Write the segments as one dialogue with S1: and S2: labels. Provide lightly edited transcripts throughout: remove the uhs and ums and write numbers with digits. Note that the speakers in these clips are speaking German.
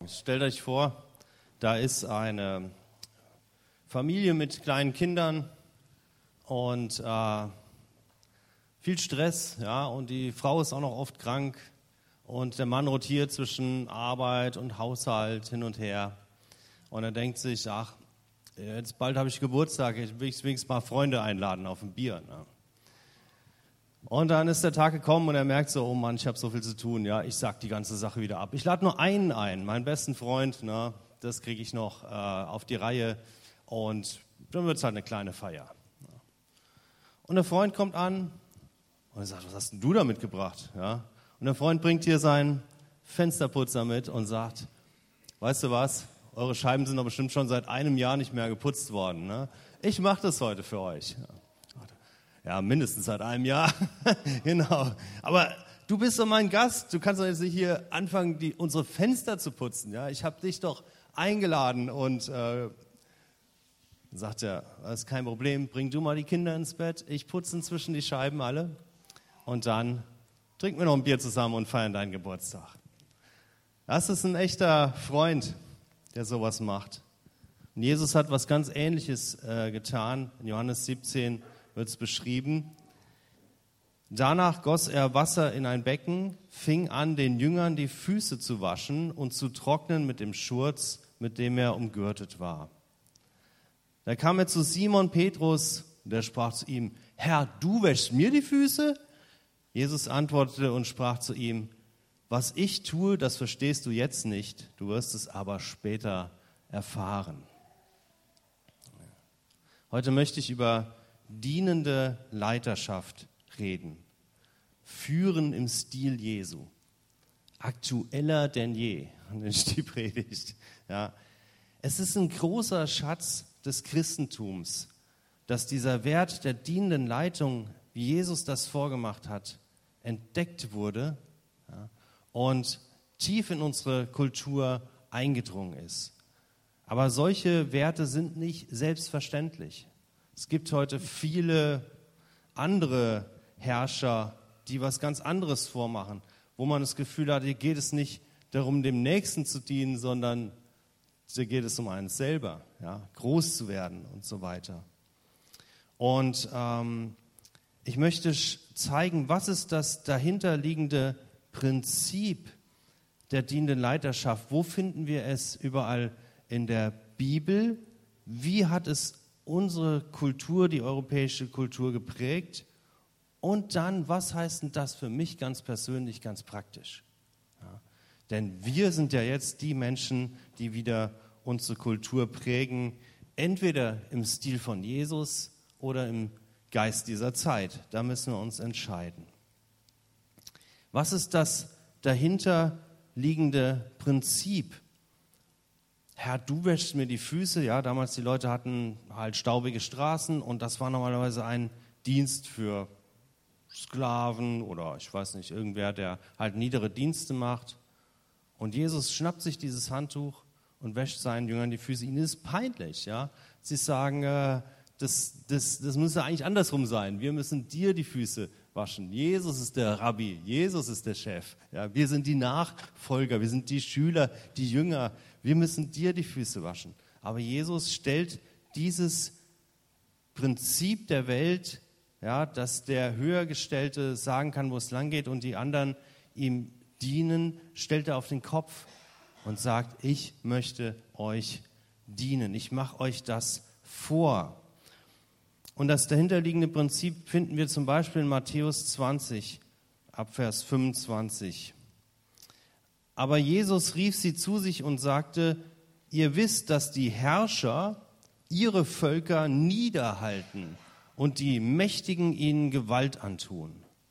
S1: Stellt euch vor, da ist eine Familie mit kleinen Kindern und viel Stress, ja, und die Frau ist auch noch oft krank und der Mann rotiert zwischen Arbeit und Haushalt hin und her. Und er denkt sich, ach, jetzt bald habe ich Geburtstag, ich will wenigstens mal Freunde einladen auf ein Bier. Ne? Und dann ist der Tag gekommen und er merkt so, oh Mann, ich habe so viel zu tun, ja, ich sag die ganze Sache wieder ab. Ich lade nur einen ein, meinen besten Freund, ne, das kriege ich noch auf die Reihe und dann wird es halt eine kleine Feier. Und der Freund kommt an und er sagt, was hast denn du da mitgebracht? Ja? Und der Freund bringt hier seinen Fensterputzer mit und sagt, weißt du was, eure Scheiben sind doch bestimmt schon seit einem Jahr nicht mehr geputzt worden. Ne? Ich mache das heute für euch. Ja, mindestens seit einem Jahr. Genau. Aber du bist doch mein Gast. Du kannst doch jetzt nicht hier anfangen, unsere Fenster zu putzen. Ja? Ich habe dich doch eingeladen. Und sagt er, das ist kein Problem. Bring du mal die Kinder ins Bett. Ich putze inzwischen die Scheiben alle. Und dann trinken wir noch ein Bier zusammen und feiern deinen Geburtstag. Das ist ein echter Freund, der sowas macht. Und Jesus hat was ganz Ähnliches getan. In Johannes 17 wird es beschrieben. Danach goss er Wasser in ein Becken, fing an, den Jüngern die Füße zu waschen und zu trocknen mit dem Schurz, mit dem er umgürtet war. Da kam er zu Simon Petrus, der sprach zu ihm, Herr, du wäschst mir die Füße? Jesus antwortete und sprach zu ihm, was ich tue, das verstehst du jetzt nicht, du wirst es aber später erfahren. Heute möchte ich über dienende Leiterschaft reden. Führen im Stil Jesu. Aktueller denn je, ist die Predigt. Ja. Es ist ein großer Schatz des Christentums, dass dieser Wert der dienenden Leitung, wie Jesus das vorgemacht hat, entdeckt wurde, ja, und tief in unsere Kultur eingedrungen ist. Aber solche Werte sind nicht selbstverständlich. Es gibt heute viele andere Herrscher, die was ganz anderes vormachen, wo man das Gefühl hat, hier geht es nicht darum, dem Nächsten zu dienen, sondern hier geht es um einen selber, ja, groß zu werden und so weiter. Und ich möchte zeigen, was ist das dahinterliegende Prinzip der dienenden Leiterschaft? Wo finden wir es überall in der Bibel? Wie hat es unsere Kultur, die europäische Kultur geprägt? Und dann, was heißt denn das für mich ganz persönlich, ganz praktisch? Ja, denn wir sind ja jetzt die Menschen, die wieder unsere Kultur prägen, entweder im Stil von Jesus oder im Geist dieser Zeit. Da müssen wir uns entscheiden. Was ist das dahinterliegende Prinzip? Herr, du wäschst mir die Füße. Ja, damals die Leute hatten halt staubige Straßen und das war normalerweise ein Dienst für Sklaven oder ich weiß nicht, irgendwer, der halt niedere Dienste macht. Und Jesus schnappt sich dieses Handtuch und wäscht seinen Jüngern die Füße. Ihnen ist peinlich, ja. Sie sagen, das müsste eigentlich andersrum sein. Wir müssen dir die Füße waschen. Jesus ist der Rabbi, Jesus ist der Chef. Ja, wir sind die Nachfolger, wir sind die Schüler, die Jünger. Wir müssen dir die Füße waschen. Aber Jesus stellt dieses Prinzip der Welt, ja, dass der Höhergestellte sagen kann, wo es lang geht und die anderen ihm dienen, stellt er auf den Kopf und sagt, ich möchte euch dienen. Ich mache euch das vor. Und das dahinterliegende Prinzip finden wir zum Beispiel in Matthäus 20, ab Vers 25. Aber Jesus rief sie zu sich und sagte, ihr wisst, dass die Herrscher ihre Völker niederhalten und die Mächtigen ihnen Gewalt antun.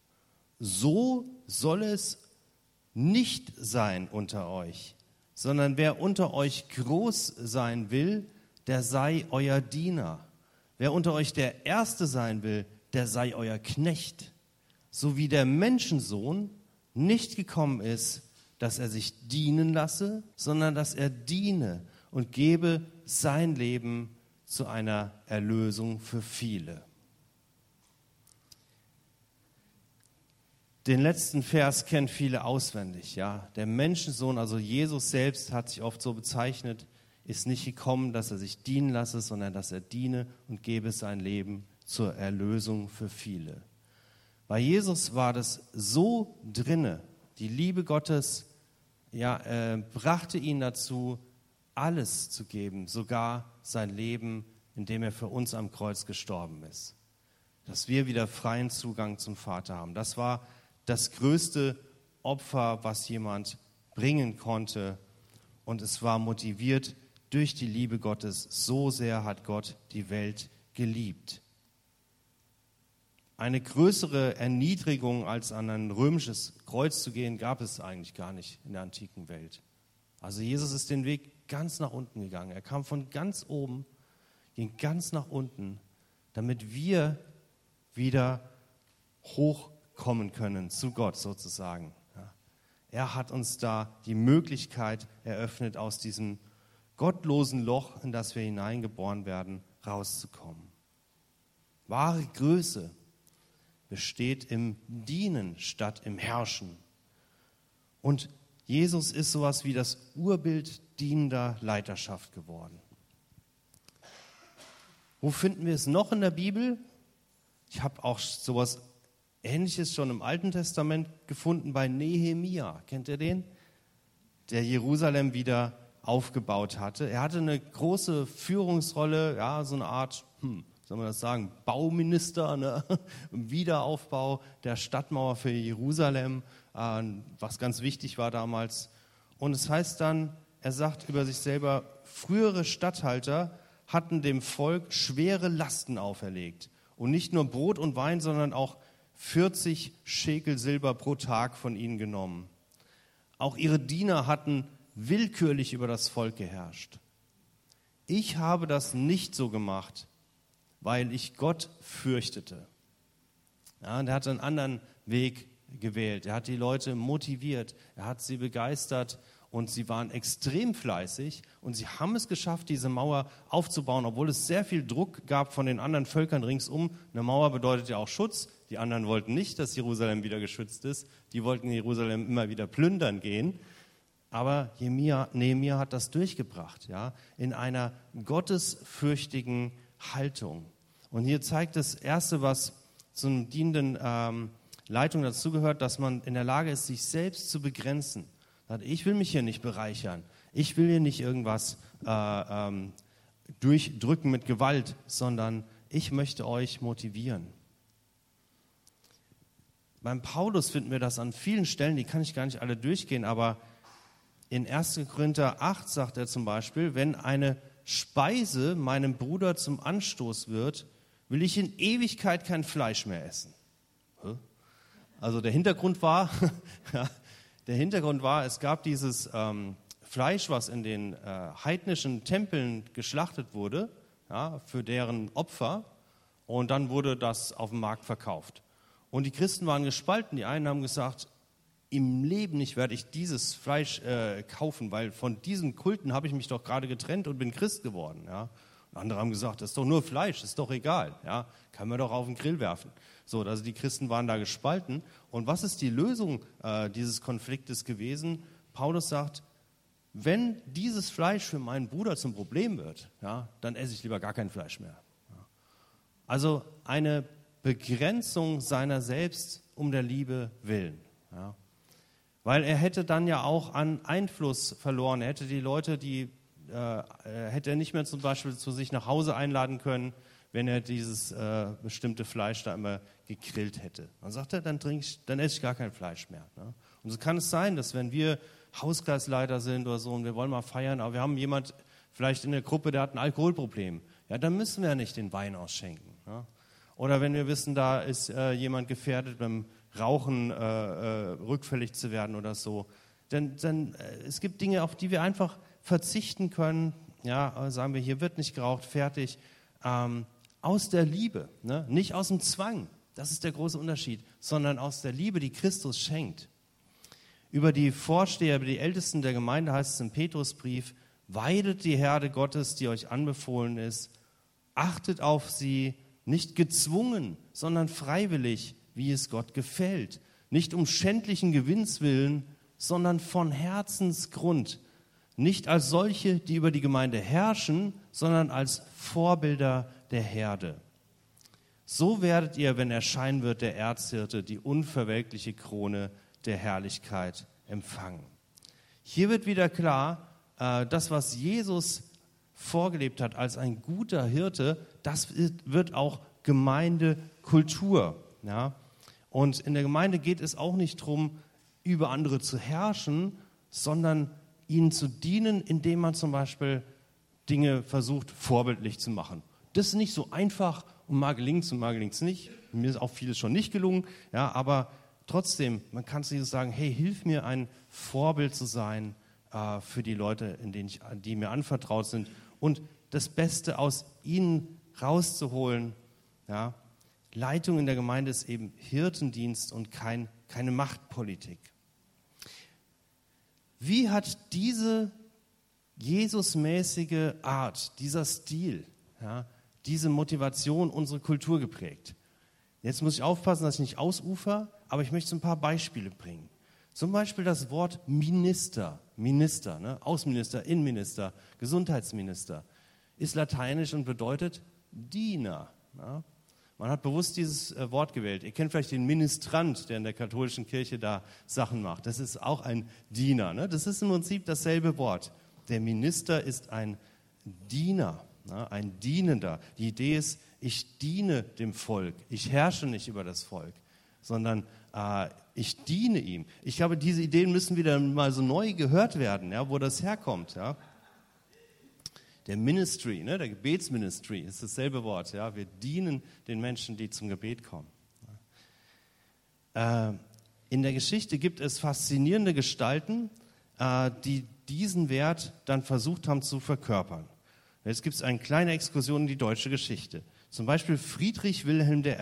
S1: So soll es nicht sein unter euch, sondern wer unter euch groß sein will, der sei euer Diener. Wer unter euch der Erste sein will, der sei euer Knecht. So wie der Menschensohn nicht gekommen ist, dass er sich dienen lasse, sondern dass er diene und gebe sein Leben zu einer Erlösung für viele. Den letzten Vers kennen viele auswendig. Ja? Der Menschensohn, also Jesus selbst, hat sich oft so bezeichnet, ist nicht gekommen, dass er sich dienen lasse, sondern dass er diene und gebe sein Leben zur Erlösung für viele. Bei Jesus war das so drinne, die Liebe Gottes brachte ihn dazu, alles zu geben, sogar sein Leben, indem er für uns am Kreuz gestorben ist. Dass wir wieder freien Zugang zum Vater haben. Das war das größte Opfer, was jemand bringen konnte. Und es war motiviert durch die Liebe Gottes. So sehr hat Gott die Welt geliebt. Eine größere Erniedrigung, als an ein römisches Kreuz zu gehen, gab es eigentlich gar nicht in der antiken Welt. Also Jesus ist den Weg ganz nach unten gegangen. Er kam von ganz oben, ging ganz nach unten, damit wir wieder hochkommen können zu Gott sozusagen. Ja. Er hat uns da die Möglichkeit eröffnet, aus diesem gottlosen Loch, in das wir hineingeboren werden, rauszukommen. Wahre Größe besteht im Dienen statt im Herrschen. Und Jesus ist sowas wie das Urbild dienender Leiterschaft geworden. Wo finden wir es noch in der Bibel? Ich habe auch sowas Ähnliches schon im Alten Testament gefunden bei Nehemia. Kennt ihr den? Der Jerusalem wieder aufgebaut hatte. Er hatte eine große Führungsrolle, ja, so eine Art, soll man das sagen, Bauminister, ne? Im Wiederaufbau der Stadtmauer für Jerusalem, was ganz wichtig war damals. Und es heißt dann, er sagt über sich selber, frühere Statthalter hatten dem Volk schwere Lasten auferlegt. Und nicht nur Brot und Wein, sondern auch 40 Schekel Silber pro Tag von ihnen genommen. Auch ihre Diener hatten willkürlich über das Volk geherrscht. Ich habe das nicht so gemacht, weil ich Gott fürchtete. Ja, und er hat einen anderen Weg gewählt. Er hat die Leute motiviert, er hat sie begeistert und sie waren extrem fleißig und sie haben es geschafft, diese Mauer aufzubauen, obwohl es sehr viel Druck gab von den anderen Völkern ringsum. Eine Mauer bedeutet ja auch Schutz. Die anderen wollten nicht, dass Jerusalem wieder geschützt ist. Die wollten Jerusalem immer wieder plündern gehen. Aber Nehemia hat das durchgebracht, ja, in einer gottesfürchtigen Haltung. Und hier zeigt das Erste, was zum dienenden Leitung dazugehört, dass man in der Lage ist, sich selbst zu begrenzen. Ich will mich hier nicht bereichern. Ich will hier nicht irgendwas durchdrücken mit Gewalt, sondern ich möchte euch motivieren. Beim Paulus finden wir das an vielen Stellen, die kann ich gar nicht alle durchgehen, aber in 1. Korinther 8 sagt er zum Beispiel, wenn eine Speise meinem Bruder zum Anstoß wird, will ich in Ewigkeit kein Fleisch mehr essen. Also der Hintergrund war, es gab dieses Fleisch, was in den heidnischen Tempeln geschlachtet wurde, ja, für deren Opfer, und dann wurde das auf dem Markt verkauft. Und die Christen waren gespalten. Die einen haben gesagt, im Leben nicht werde ich dieses Fleisch kaufen, weil von diesen Kulten habe ich mich doch gerade getrennt und bin Christ geworden. Ja. Und andere haben gesagt, das ist doch nur Fleisch, ist doch egal, ja, kann man doch auf den Grill werfen. So, also die Christen waren da gespalten. Und was ist die Lösung dieses Konfliktes gewesen? Paulus sagt, wenn dieses Fleisch für meinen Bruder zum Problem wird, ja, dann esse ich lieber gar kein Fleisch mehr. Ja. Also eine Begrenzung seiner selbst um der Liebe willen. Ja. Weil er hätte dann ja auch an Einfluss verloren. Er hätte die Leute, hätte er nicht mehr zum Beispiel zu sich nach Hause einladen können, wenn er dieses bestimmte Fleisch da immer gegrillt hätte. Dann sagt er, dann esse ich gar kein Fleisch mehr. Ne? Und so kann es sein, dass wenn wir Hauskreisleiter sind oder so und wir wollen mal feiern, aber wir haben jemand vielleicht in der Gruppe, der hat ein Alkoholproblem, ja, dann müssen wir ja nicht den Wein ausschenken. Ne? Oder wenn wir wissen, da ist jemand gefährdet beim Rauchen rückfällig zu werden oder so, dann es gibt Dinge, auf die wir einfach verzichten können. Ja, sagen wir, hier wird nicht geraucht, fertig. Aus der Liebe, ne? Nicht aus dem Zwang, das ist der große Unterschied, sondern aus der Liebe, die Christus schenkt. Über die Vorsteher, über die Ältesten der Gemeinde heißt es im Petrusbrief, weidet die Herde Gottes, die euch anbefohlen ist, achtet auf sie, nicht gezwungen, sondern freiwillig, wie es Gott gefällt. nicht um schändlichen Gewinns willen, sondern von Herzensgrund. Nicht als solche, die über die Gemeinde herrschen, sondern als Vorbilder der Herde. So werdet ihr, wenn erscheinen wird der Erzhirte, die unverwelkliche Krone der Herrlichkeit empfangen. Hier wird wieder klar, das, was Jesus vorgelebt hat als ein guter Hirte, das wird auch Gemeindekultur. Ja? Und in der Gemeinde geht es auch nicht darum, über andere zu herrschen, sondern ihnen zu dienen, indem man zum Beispiel Dinge versucht, vorbildlich zu machen. Das ist nicht so einfach und mal gelingt es und mal gelingt es nicht. Mir ist auch vieles schon nicht gelungen, ja, aber trotzdem, man kann zu Jesus sagen, hey, hilf mir, ein Vorbild zu sein für die Leute, die mir anvertraut sind und das Beste aus ihnen rauszuholen. Ja. Leitung in der Gemeinde ist eben Hirtendienst und keine Machtpolitik. Wie hat diese Jesusmäßige Art, dieser Stil, ja, diese Motivation unsere Kultur geprägt? Jetzt muss ich aufpassen, dass ich nicht ausufer, aber ich möchte ein paar Beispiele bringen. Zum Beispiel das Wort Minister, ne? Außenminister, Innenminister, Gesundheitsminister, ist lateinisch und bedeutet Diener. Ja? Man hat bewusst dieses Wort gewählt. Ihr kennt vielleicht den Ministrant, der in der katholischen Kirche da Sachen macht. Das ist auch ein Diener. Ne? Das ist im Prinzip dasselbe Wort. Der Minister ist ein Diener, ne? Ein Dienender. Die Idee ist, ich diene dem Volk. Ich herrsche nicht über das Volk, sondern ich diene ihm. Ich glaube, diese Ideen müssen wieder mal so neu gehört werden, ja, wo das herkommt. Ja. Der Ministry, ne, der Gebetsministry ist dasselbe Wort. Ja. Wir dienen den Menschen, die zum Gebet kommen. In der Geschichte gibt es faszinierende Gestalten, die diesen Wert dann versucht haben zu verkörpern. Jetzt gibt es eine kleine Exkursion in die deutsche Geschichte. Zum Beispiel Friedrich Wilhelm I.,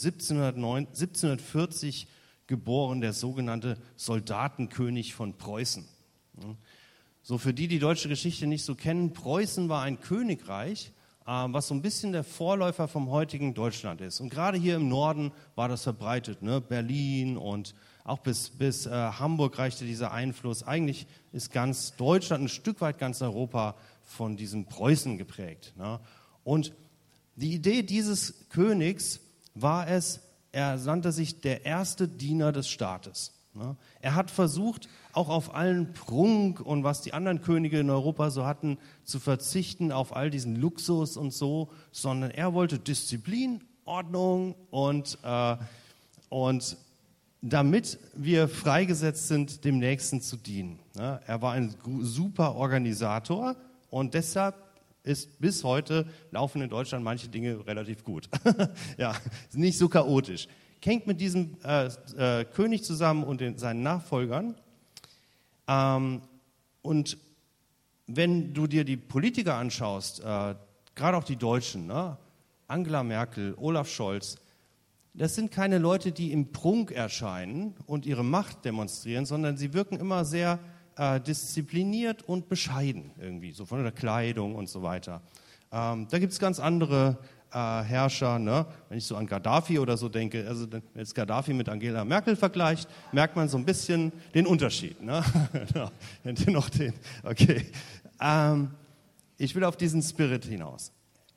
S1: 1740 geboren, der sogenannte Soldatenkönig von Preußen. So für die deutsche Geschichte nicht so kennen, Preußen war ein Königreich, was so ein bisschen der Vorläufer vom heutigen Deutschland ist. Und gerade hier im Norden war das verbreitet, ne? Berlin und auch bis Hamburg reichte dieser Einfluss. Eigentlich ist ganz Deutschland, ein Stück weit ganz Europa von diesem Preußen geprägt. Ne? Und die Idee dieses Königs war es, er nannte sich der erste Diener des Staates. Er hat versucht, auch auf allen Prunk und was die anderen Könige in Europa so hatten, zu verzichten, auf all diesen Luxus und so, sondern er wollte Disziplin, Ordnung und damit wir freigesetzt sind, dem Nächsten zu dienen. Er war ein super Organisator und deshalb bis heute laufen in Deutschland manche Dinge relativ gut. Ja, nicht so chaotisch. Hängt mit diesem König zusammen und seinen Nachfolgern. Und wenn du dir die Politiker anschaust, gerade auch die Deutschen, ne? Angela Merkel, Olaf Scholz, das sind keine Leute, die im Prunk erscheinen und ihre Macht demonstrieren, sondern sie wirken immer sehr diszipliniert und bescheiden irgendwie, so von der Kleidung und so weiter. Da gibt es ganz andere Herrscher, ne? Wenn ich so an Gaddafi oder so denke, also wenn jetzt Gaddafi mit Angela Merkel vergleicht, merkt man so ein bisschen den Unterschied. Ne? Okay. Ich will auf diesen Spirit hinaus.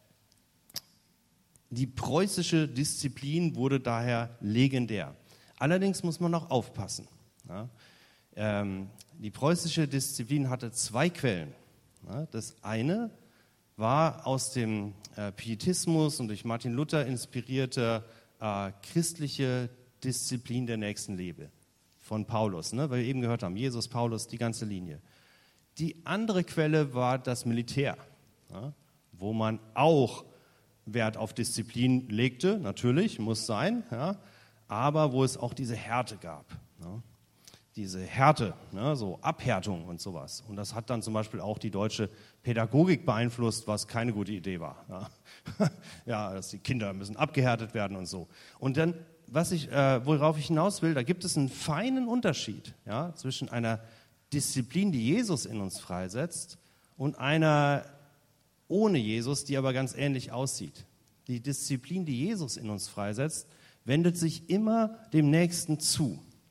S1: Die preußische Disziplin wurde daher legendär. Allerdings muss man noch aufpassen. Ja? Die preußische Disziplin hatte zwei Quellen. Ja? Das eine war aus dem Pietismus und durch Martin Luther inspirierte christliche Disziplin der Nächstenliebe von Paulus, ne? Weil wir eben gehört haben, Jesus, Paulus, die ganze Linie. Die andere Quelle war das Militär, ja? Wo man auch Wert auf Disziplin legte, natürlich, muss sein, ja? Aber wo es auch diese Härte gab. Ja? Diese Härte, ne, so Abhärtung und sowas. Und das hat dann zum Beispiel auch die deutsche Pädagogik beeinflusst, was keine gute Idee war. Ja, ja, dass die Kinder müssen abgehärtet werden und so. Und dann, worauf ich hinaus will, da gibt es einen feinen Unterschied, ja, zwischen einer Disziplin, die Jesus in uns freisetzt, und einer ohne Jesus, die aber ganz ähnlich aussieht. Die Disziplin, die Jesus in uns freisetzt, wendet sich immer dem Nächsten zu.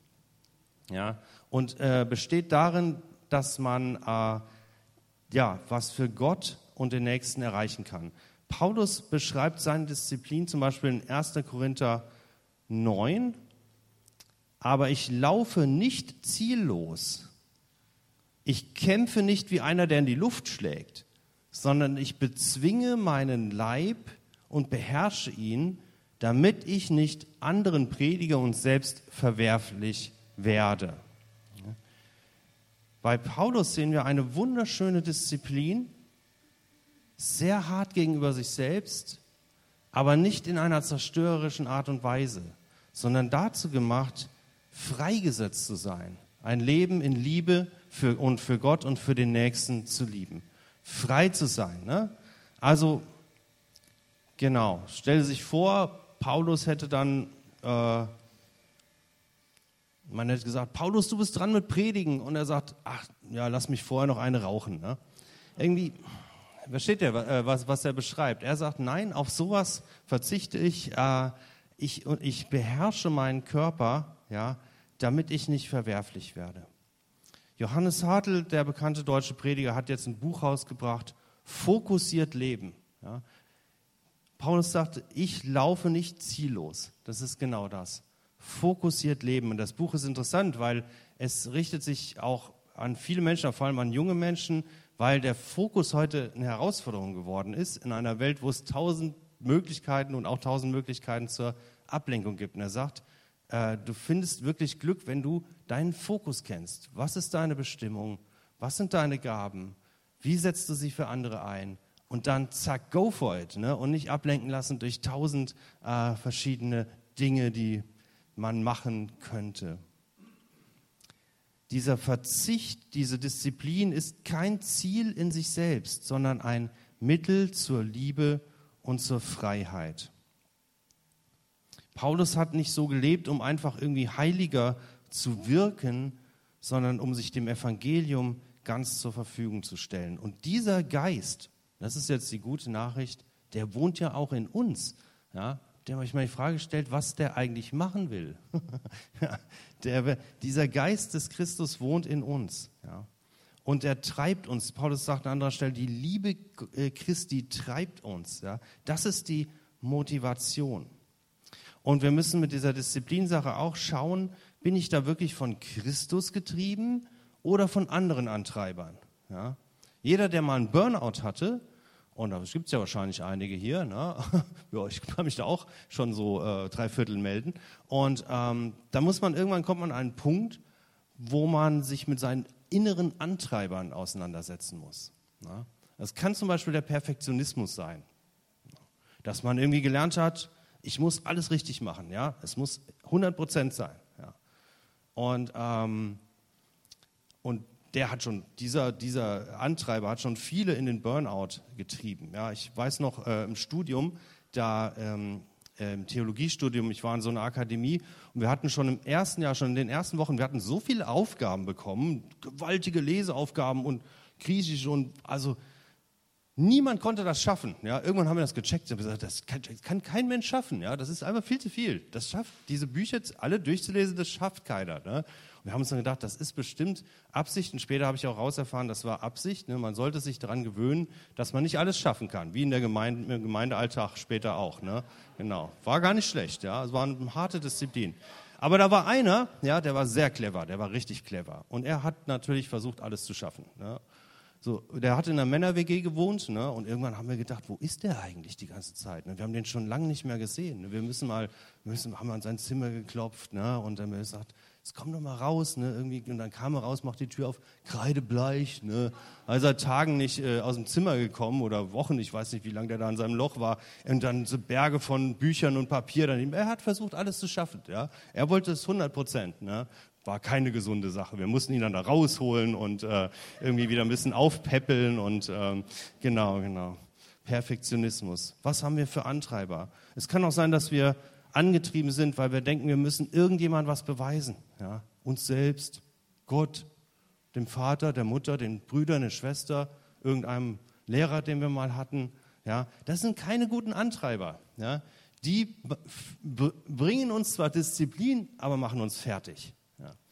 S1: Ja, und besteht darin, dass man was für Gott und den Nächsten erreichen kann. Paulus beschreibt seine Disziplin zum Beispiel in 1. Korinther 9. Aber ich laufe nicht ziellos. Ich kämpfe nicht wie einer, der in die Luft schlägt, sondern ich bezwinge meinen Leib und beherrsche ihn, damit ich nicht anderen predige und selbst verwerflich werde. Bei Paulus sehen wir eine wunderschöne Disziplin, sehr hart gegenüber sich selbst, aber nicht in einer zerstörerischen Art und Weise, sondern dazu gemacht, freigesetzt zu sein, ein Leben in Liebe für Gott und für den Nächsten zu lieben. Frei zu sein. Ne? Also, genau, stell sich vor, Paulus hätte dann, man hätte gesagt, Paulus, du bist dran mit Predigen. Und er sagt, ach, ja, lass mich vorher noch eine rauchen. Ne? Irgendwie, versteht ihr, was er beschreibt? Er sagt, nein, auf sowas verzichte ich. Ich beherrsche meinen Körper, ja, damit ich nicht verwerflich werde. Johannes Hartl, der bekannte deutsche Prediger, hat jetzt ein Buch rausgebracht, Fokussiert Leben. Ja. Paulus sagte, ich laufe nicht ziellos. Das ist genau das. Fokussiert Leben. Und das Buch ist interessant, weil es richtet sich auch an viele Menschen, vor allem an junge Menschen, weil der Fokus heute eine Herausforderung geworden ist in einer Welt, wo es 1000 Möglichkeiten und auch 1000 Möglichkeiten zur Ablenkung gibt. Und er sagt, du findest wirklich Glück, wenn du deinen Fokus kennst. Was ist deine Bestimmung? Was sind deine Gaben? Wie setzt du sie für andere ein? Und dann zack, go for it. Ne? Und nicht ablenken lassen durch 1000 verschiedene Dinge, die man machen könnte. Dieser Verzicht, diese Disziplin ist kein Ziel in sich selbst, sondern ein Mittel zur Liebe und zur Freiheit. Paulus hat nicht so gelebt, um einfach irgendwie heiliger zu wirken, sondern um sich dem Evangelium ganz zur Verfügung zu stellen. Und dieser Geist, das ist jetzt die gute Nachricht, der wohnt ja auch in uns. Ja? Der manchmal die Frage stellt, was der eigentlich machen will. Dieser Geist des Christus wohnt in uns. Ja? Und er treibt uns. Paulus sagt an anderer Stelle, die Liebe Christi treibt uns. Ja? Das ist die Motivation. Und wir müssen mit dieser Disziplinsache auch schauen, bin ich da wirklich von Christus getrieben oder von anderen Antreibern? Ja? Jeder, der mal einen Burnout hatte, und da gibt es ja wahrscheinlich einige hier, ne? Ja, ich kann mich da auch schon so 3/4 melden. Und da kommt man an einen Punkt, wo man sich mit seinen inneren Antreibern auseinandersetzen muss. Ne? Das kann zum Beispiel der Perfektionismus sein, dass man irgendwie gelernt hat, ich muss alles richtig machen, ja, es muss 100% sein, ja. Und der hat schon, dieser Antreiber hat schon viele in den Burnout getrieben. Ja, ich weiß noch im Studium, im Theologiestudium, ich war in so einer Akademie und wir hatten schon im ersten Jahr, schon in den ersten Wochen, wir hatten so viele Aufgaben bekommen, gewaltige Leseaufgaben und griechische und also niemand konnte das schaffen. Ja, irgendwann haben wir das gecheckt und gesagt, das kann kein Mensch schaffen. Ja, das ist einfach viel zu viel. Das schafft, diese Bücher alle durchzulesen, das schafft keiner. Ne? Und wir haben uns dann gedacht, das ist bestimmt Absicht. Und später habe ich auch rauserfahren, das war Absicht. Ne? Man sollte sich daran gewöhnen, dass man nicht alles schaffen kann. Wie in der Gemeinde, im Gemeindealltag später auch. Ne? Genau. War gar nicht schlecht. Ja, es war eine harte Disziplin. Aber da war einer, ja, der war sehr clever. Der war richtig clever. Und er hat natürlich versucht, alles zu schaffen. Ne? So, der hat in einer Männer-WG gewohnt, ne? Und irgendwann haben wir gedacht, wo ist der eigentlich die ganze Zeit? Ne? Wir haben den schon lange nicht mehr gesehen. Ne? Haben an sein Zimmer geklopft, ne? Und dann haben wir gesagt, jetzt komm doch mal raus, ne? Irgendwie, und dann kam er raus, macht die Tür auf, kreidebleich, ne? Also seit Tagen nicht aus dem Zimmer gekommen oder Wochen, ich weiß nicht, wie lange der da in seinem Loch war. Und dann so Berge von Büchern und Papier daneben. Er hat versucht, alles zu schaffen, ja? Er wollte es 100%, ne? War keine gesunde Sache. Wir mussten ihn dann da rausholen und irgendwie wieder ein bisschen aufpäppeln und genau. Perfektionismus. Was haben wir für Antreiber? Es kann auch sein, dass wir angetrieben sind, weil wir denken, wir müssen irgendjemand was beweisen. Ja? Uns selbst, Gott, dem Vater, der Mutter, den Brüdern, der Schwester, irgendeinem Lehrer, den wir mal hatten. Ja? Das sind keine guten Antreiber. Ja? Die bringen uns zwar Disziplin, aber machen uns fertig.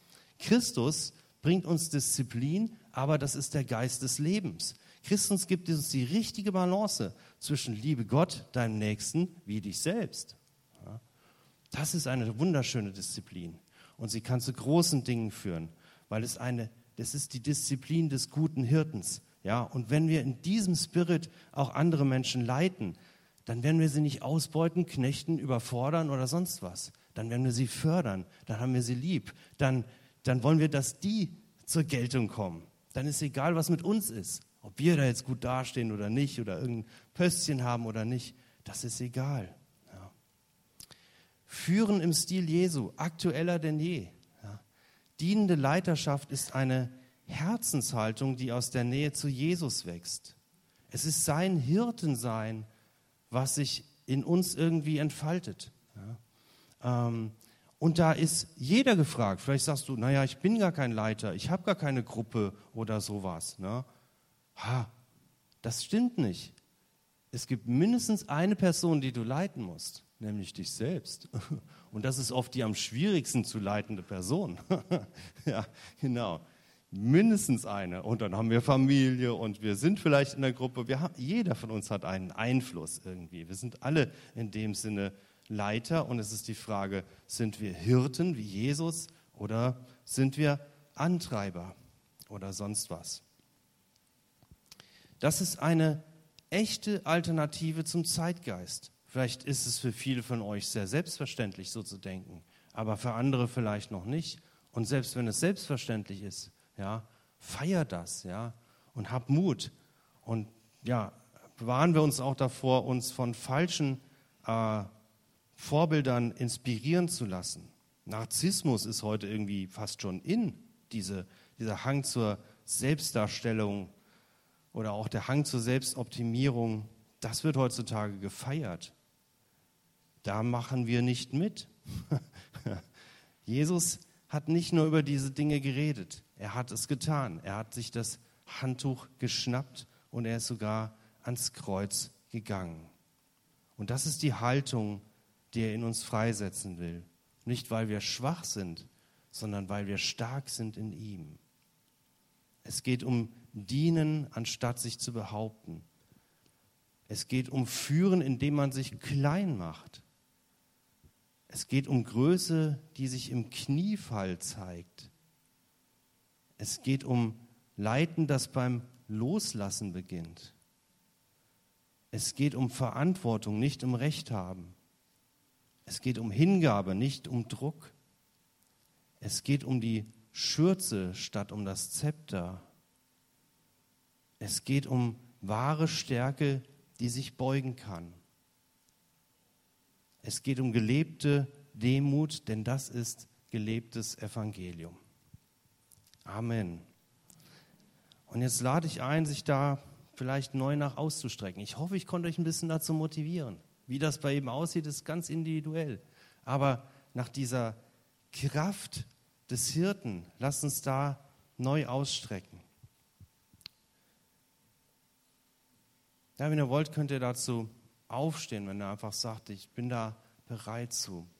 S1: Christus bringt uns Disziplin, aber das ist der Geist des Lebens. Christus gibt uns die richtige Balance zwischen Liebe Gott, deinem Nächsten, wie dich selbst. Ja, das ist eine wunderschöne Disziplin. Und sie kann zu großen Dingen führen, weil das ist die Disziplin des guten Hirtens. Ja, und wenn wir in diesem Spirit auch andere Menschen leiten, dann werden wir sie nicht ausbeuten, knechten, überfordern oder sonst was. Dann werden wir sie fördern, dann haben wir sie lieb. Dann wollen wir, dass die zur Geltung kommen. Dann ist egal, was mit uns ist. Ob wir da jetzt gut dastehen oder nicht oder irgendein Pöstchen haben oder nicht, das ist egal. Ja. Führen im Stil Jesu, aktueller denn je. Ja. Dienende Leiterschaft ist eine Herzenshaltung, die aus der Nähe zu Jesus wächst. Es ist sein Hirtensein, was sich in uns irgendwie entfaltet. Ja. Und da ist jeder gefragt. Vielleicht sagst du, naja, ich bin gar kein Leiter, ich habe gar keine Gruppe oder sowas. Ne? Das stimmt nicht. Es gibt mindestens eine Person, die du leiten musst, nämlich dich selbst. Und das ist oft die am schwierigsten zu leitende Person. Ja, genau. Mindestens eine. Und dann haben wir Familie und wir sind vielleicht in der Gruppe. Jeder von uns hat einen Einfluss irgendwie. Wir sind alle in dem Sinne Leiter. Und es ist die Frage, sind wir Hirten wie Jesus oder sind wir Antreiber oder sonst was? Das ist eine echte Alternative zum Zeitgeist. Vielleicht ist es für viele von euch sehr selbstverständlich, so zu denken, aber für andere vielleicht noch nicht. Und selbst wenn es selbstverständlich ist, ja, feier das, ja, und hab Mut. Und ja, bewahren wir uns auch davor, uns von falschen Vorbildern inspirieren zu lassen. Narzissmus ist heute irgendwie fast schon dieser Hang zur Selbstdarstellung oder auch der Hang zur Selbstoptimierung, das wird heutzutage gefeiert. Da machen wir nicht mit. Jesus hat nicht nur über diese Dinge geredet, er hat es getan. Er hat sich das Handtuch geschnappt und er ist sogar ans Kreuz gegangen. Und das ist die Haltung, die er in uns freisetzen will. Nicht, weil wir schwach sind, sondern weil wir stark sind in ihm. Es geht um Dienen, anstatt sich zu behaupten. Es geht um Führen, indem man sich klein macht. Es geht um Größe, die sich im Kniefall zeigt. Es geht um Leiten, das beim Loslassen beginnt. Es geht um Verantwortung, nicht um Recht haben. Es geht um Hingabe, nicht um Druck. Es geht um die Schürze statt um das Zepter. Es geht um wahre Stärke, die sich beugen kann. Es geht um gelebte Demut, denn das ist gelebtes Evangelium. Amen. Und jetzt lade ich ein, sich da vielleicht neu nach auszustrecken. Ich hoffe, ich konnte euch ein bisschen dazu motivieren. Wie das bei ihm aussieht, ist ganz individuell. Aber nach dieser Kraft des Hirten, lasst uns da neu ausstrecken. Ja, wenn ihr wollt, könnt ihr dazu aufstehen, wenn ihr einfach sagt, ich bin da bereit zu.